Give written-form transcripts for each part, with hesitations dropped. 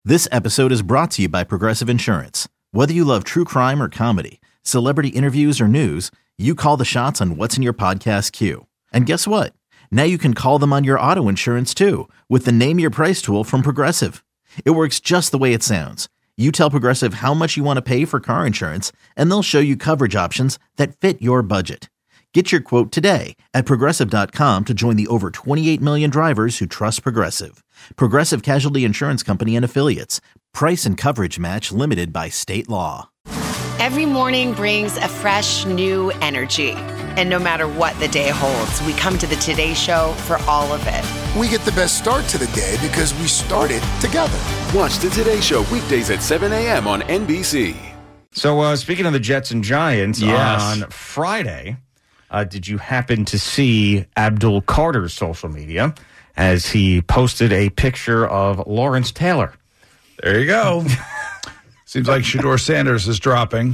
This episode is brought to you by Progressive Insurance. Whether you love true crime or comedy, celebrity interviews or news, you call the shots on what's in your podcast queue. And guess what? Now you can call them on your auto insurance too with the Name Your Price tool from Progressive. It works just the way it sounds. You tell Progressive how much you want to pay for car insurance, and they'll show you coverage options that fit your budget. Get your quote today at Progressive.com to join the over 28 million drivers who trust Progressive. Progressive Casualty Insurance Company and Affiliates. Price and coverage match limited by state law. Every morning brings a fresh, new energy. And no matter what the day holds, we come to the Today Show for all of it. We get the best start to the day because we started together. Watch the Today Show weekdays at 7 a.m. on NBC. So speaking of the Jets and Giants, yes. On Friday, did you happen to see Abdul Carter's social media as he posted a picture of Lawrence Taylor? There you go. Seems like Shedeur Sanders is dropping.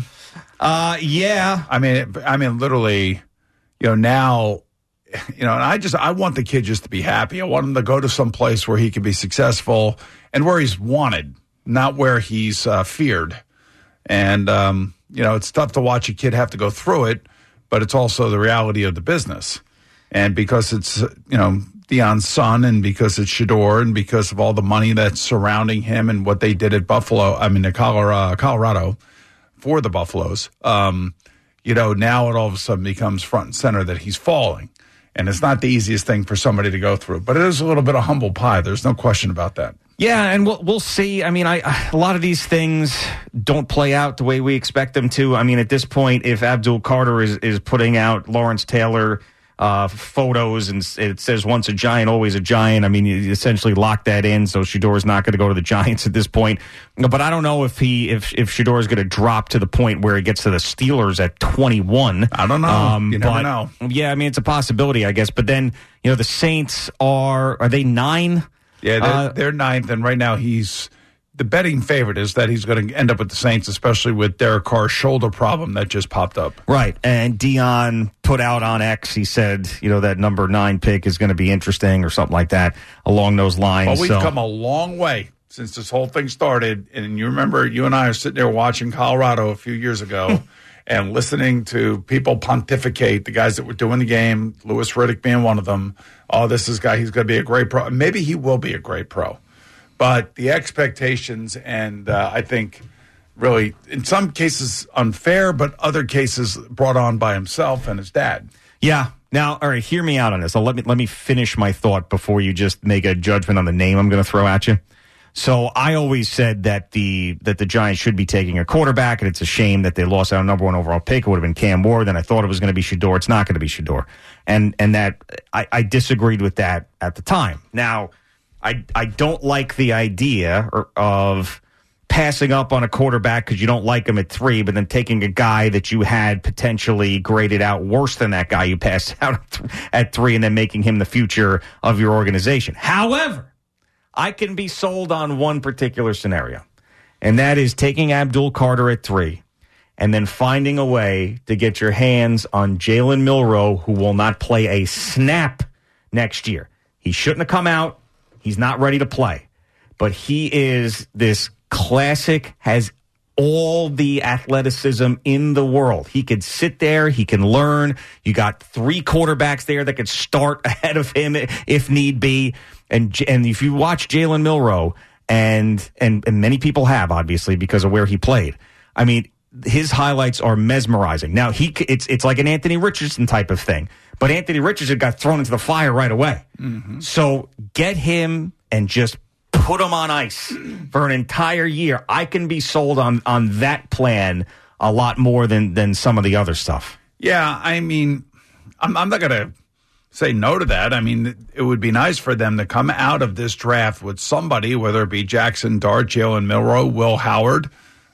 Yeah. I mean, literally, now, and I want the kid just to be happy. I want him to go to some place where he can be successful and where he's wanted, not where he's feared. And, it's tough to watch a kid have to go through it, but it's also the reality of the business. And because it's, Deion's son, and because it's Shedeur, and because of all the money that's surrounding him and what they did at Colorado for the Buffaloes, now it all of a sudden becomes front and center that he's falling. And it's not the easiest thing for somebody to go through. But it is a little bit of humble pie. There's no question about that. Yeah, and we'll see. I mean, a lot of these things don't play out the way we expect them to. I mean, at this point, if Abdul Carter is putting out Lawrence Taylor photos and it says once a Giant, always a Giant, I mean, you essentially lock that in, so Shedeur is not going to go to the Giants at this point. But I don't know if Shedeur is going to drop to the point where he gets to the Steelers at 21. I don't know. You never know. Yeah, I mean, it's a possibility, I guess. But then, the Saints are they 9? Yeah, they're 9th, and right now the betting favorite is that he's going to end up with the Saints, especially with Derek Carr's shoulder problem that just popped up. Right, and Deion put out on X, he said, that number 9 pick is going to be interesting or something like that along those lines. Well, we've come a long way since this whole thing started, and you remember you and I are sitting there watching Colorado a few years ago and listening to people pontificate, the guys that were doing the game, Louis Riddick being one of them. Oh, this is guy, he's going to be a great pro. Maybe he will be a great pro. But the expectations, and I think really in some cases unfair, but other cases brought on by himself and his dad. Yeah. Now, all right, hear me out on this. Let me finish my thought before you just make a judgment on the name I'm going to throw at you. So I always said that the Giants should be taking a quarterback, and it's a shame that they lost out on number 1 overall pick. It would have been Cam Ward. Then I thought it was going to be Shedeur. It's not going to be Shedeur. And that I disagreed with that at the time. Now, I don't like the idea of passing up on a quarterback because you don't like him at 3, but then taking a guy that you had potentially graded out worse than that guy you passed out at 3 and then making him the future of your organization. However, I can be sold on one particular scenario, and that is taking Abdul Carter at 3 and then finding a way to get your hands on Jalen Milroe, who will not play a snap next year. He shouldn't have come out. He's not ready to play. But he is this classic, has all the athleticism in the world. He could sit there. He can learn. You got 3 quarterbacks there that could start ahead of him if need be. And if you watch Jalen Milroe, and many people have, obviously, because of where he played, I mean, his highlights are mesmerizing. Now, it's like an Anthony Richardson type of thing. But Anthony Richardson got thrown into the fire right away. Mm-hmm. So get him and just put him on ice for an entire year. I can be sold on that plan a lot more than some of the other stuff. Yeah, I mean, I'm not going to say no to that. I mean, it would be nice for them to come out of this draft with somebody, whether it be Jackson Dart, Jalen Milroe, Will Howard,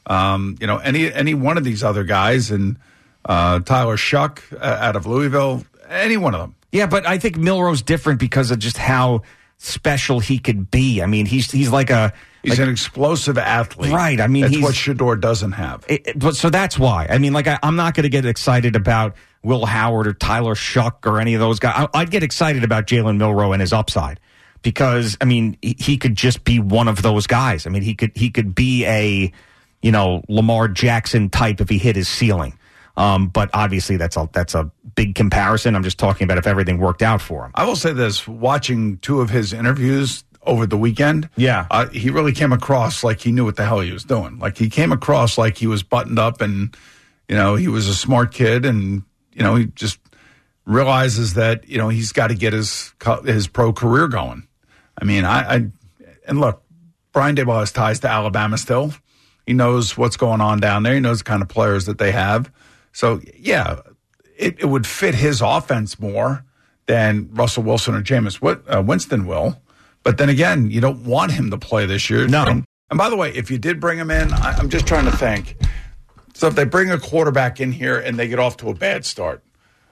any one of these other guys, and Tyler Shuck out of Louisville, any one of them. Yeah, but I think Milroe's different because of just how special he could be. I mean, he's like an explosive athlete. Right. I mean, that's what Shedeur doesn't have. So that's why. I mean, I'm not going to get excited about Will Howard or Tyler Shuck or any of those guys. I'd get excited about Jalen Milroe and his upside. because, I mean, he could just be one of those guys. I mean, he could be a, Lamar Jackson type if he hit his ceiling. But obviously that's a big comparison. I'm just talking about if everything worked out for him. I will say this, watching 2 of his interviews over the weekend, he really came across like he knew what the hell he was doing. Like he came across like he was buttoned up and, he was a smart kid and, he just realizes that, he's got to get his pro career going. I mean, and look, Brian Daboll has ties to Alabama still. He knows what's going on down there. He knows the kind of players that they have. So, yeah, it would fit his offense more than Russell Wilson or Jameis Winston will. But then again, you don't want him to play this year. No. And by the way, if you did bring him in, I'm just trying to think. So if they bring a quarterback in here and they get off to a bad start,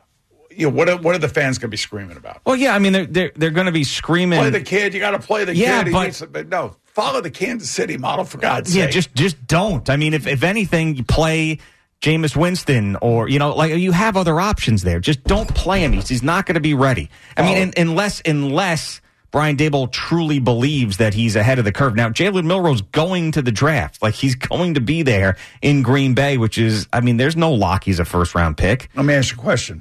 what are the fans going to be screaming about? Well, yeah, I mean, they're going to be screaming. Play the kid. You got to play the kid. But no, follow the Kansas City model, for God's sake. Yeah, just don't. I mean, if anything, you play Jameis Winston or, you have other options there. Just don't play him. He's not going to be ready. I mean, unless Brian Daboll truly believes that he's ahead of the curve. Now, Jalen Milroe's going to the draft. Like, he's going to be there in Green Bay, which is, I mean, there's no lock he's a first-round pick. Let me ask you a question.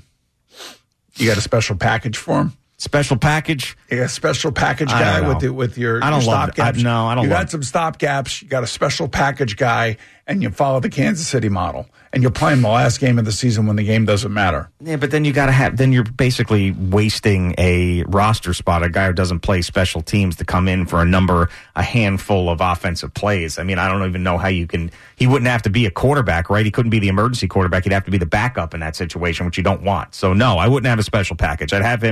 You got a special package for him? Special package? You got a special package guy with your stopgaps? No, I don't. You got some stopgaps. You got a special package guy, and you follow the Kansas City model. And you're playing the last game of the season when the game doesn't matter. Yeah, but then then you're basically wasting a roster spot, a guy who doesn't play special teams to come in for a handful of offensive plays. I mean, I don't even know how he wouldn't have to be a quarterback, right? He couldn't be the emergency quarterback. He'd have to be the backup in that situation, which you don't want. So no, I wouldn't have a special package. I'd have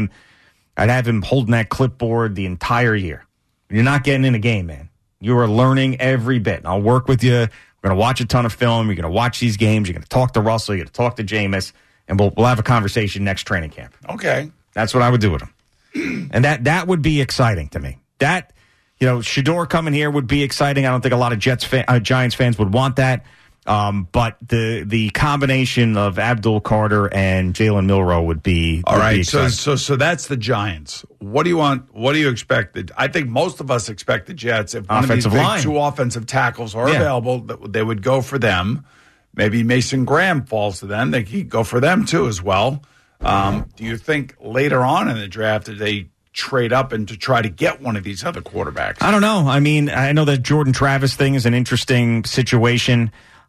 him holding that clipboard the entire year. You're not getting in a game, man. You are learning every bit. I'll work with you. We're going to watch a ton of film. You're going to watch these games. You're going to talk to Russell. You're going to talk to Jameis. And we'll have a conversation next training camp. Okay. That's what I would do with him. And that would be exciting to me. That, Shedeur coming here would be exciting. I don't think a lot of Giants fans would want that. But the combination of Abdul Carter and Jalen Milroe would be all right. Be so that's the Giants. What do you want? What do you expect? I think most of us expect the Jets, if one offensive of these line. 2 offensive tackles are available, they would go for them. Maybe Mason Graham falls to them. They could go for them too as well. Do you think later on in the draft that they trade up and to try to get one of these other quarterbacks? I don't know. I mean, I know that Jordan Travis thing is an interesting situation.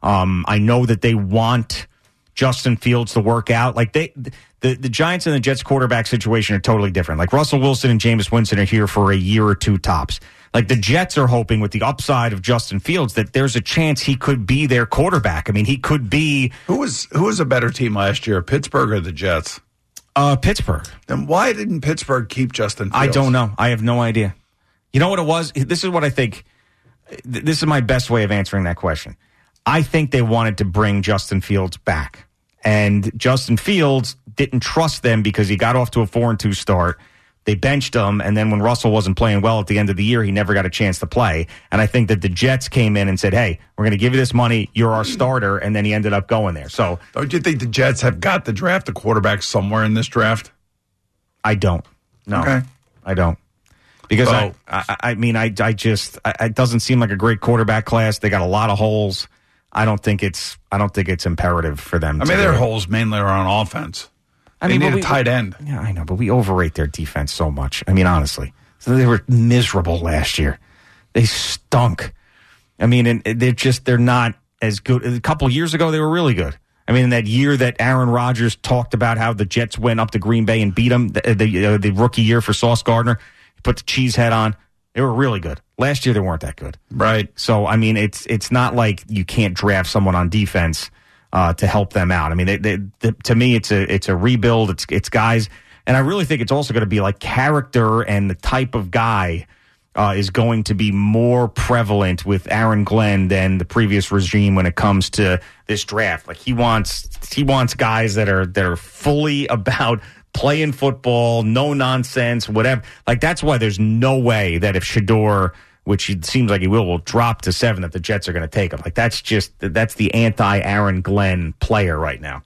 I know that they want Justin Fields to work out. Like the Giants and the Jets quarterback situation are totally different. Like Russell Wilson and Jameis Winston are here for a year or 2 tops. Like the Jets are hoping with the upside of Justin Fields that there's a chance he could be their quarterback. I mean, he could be. Who was a better team last year, Pittsburgh or the Jets? Pittsburgh. Then why didn't Pittsburgh keep Justin Fields? I don't know. I have no idea. You know what it was? This is what I think. This is my best way of answering that question. I think they wanted to bring Justin Fields back. And Justin Fields didn't trust them because he got off to a 4-2 start. They benched him, and then when Russell wasn't playing well at the end of the year, he never got a chance to play. And I think that the Jets came in and said, hey, we're going to give you this money. You're our starter. And then he ended up going there. So, don't you think the Jets have got to draft a quarterback somewhere in this draft? I don't. No, okay. I don't. Because it doesn't seem like a great quarterback class. They got a lot of holes. I don't think it's imperative for them. I mean, their holes mainly are on offense. They need a tight end. Yeah, I know, but we overrate their defense so much. I mean, honestly. So they were miserable last year. They stunk. I mean, and they're not as good. A couple of years ago, they were really good. I mean, in that year that Aaron Rodgers talked about how the Jets went up to Green Bay and beat them, the rookie year for Sauce Gardner, he put the cheese head on. They were really good. Last year, they weren't that good. Right. So, I mean, it's not like you can't draft someone on defense to help them out. I mean, to me, it's a rebuild. It's guys. And I really think it's also going to be like character and the type of guy is going to be more prevalent with Aaron Glenn than the previous regime when it comes to this draft. Like he wants guys that are fully about playing football, no nonsense, whatever. Like that's why there's no way that if Shedeur, which it seems like he will drop to 7, that the Jets are going to take him. Like that's the anti-Aaron Glenn player right now.